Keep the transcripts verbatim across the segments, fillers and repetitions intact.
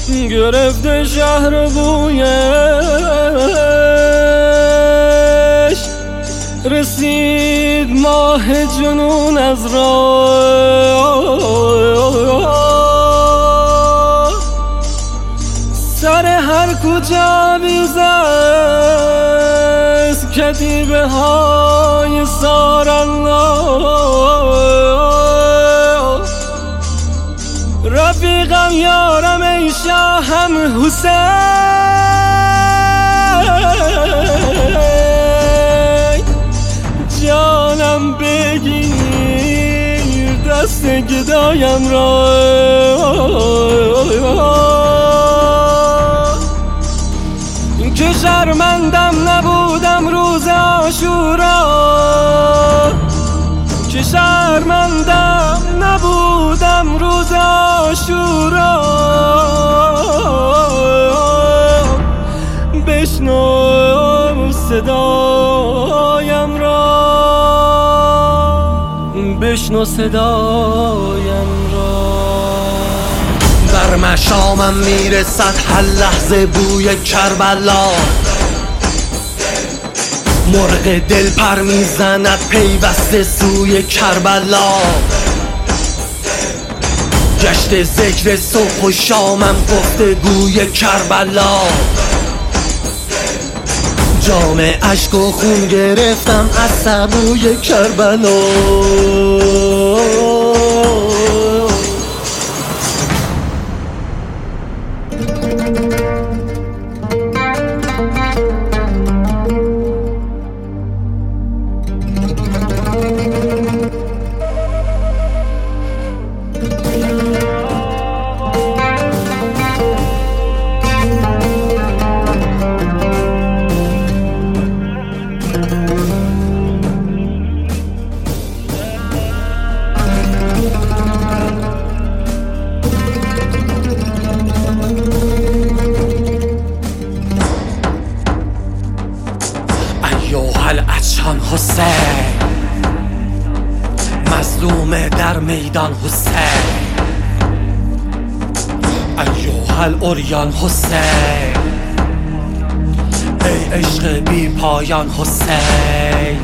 گرفته شهر بویش، رسید ماه جنون از راه. سر هر کجا بیزست کتیبه های سارالله. رفیقم یارم ای شاهم حسین، جانم بگیر دست گدایم را. که شرمندم نبودم روز عاشورا، که شرمندم نبودم روز عاشورا. بشنو صدایم را، بشنو صدایم را. در مشامم میرسد هر لحظه بوی کربلا، مرغ دل پر میزند پیوسته سوی کربلا. گشت ذکر صبح و شامم گفتگوی کربلا. جام اشک و خون گرفتم از سبوی کربلا. العطشان حسین، مظلوم در میدان حسین. ایوه العریان حسین، ای عشق بی پایان حسین.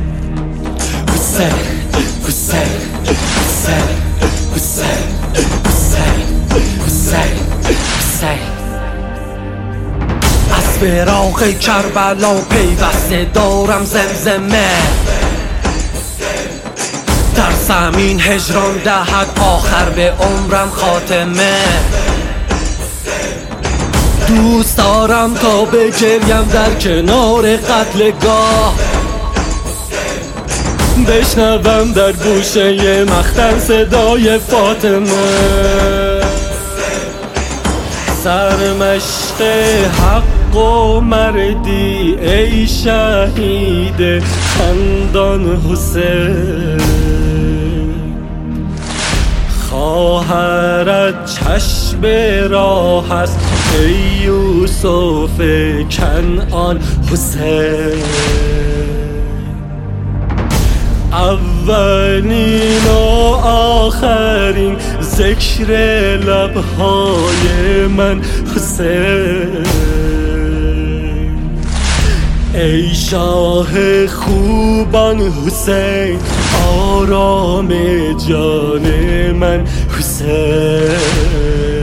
حسین حسین حسین حسین حسین حسین حسین. از فراق کربلا پیوسته دارم زمزمه، در زمین هجران دهد آخر به عمرم خاتمه. دوست دارم تا بگریم در کنار قتلگاه، بشنوم در گوشه مختن صدای فاطمه. سرمشق حق و مردی ای شهید خندان حسین. خواهرت چشم راه است ای یوسف کنعان حسین. اولین و آخرین ذکر لبهای من حسین. ای شاه خوبان حسین، آرام جان من حسین.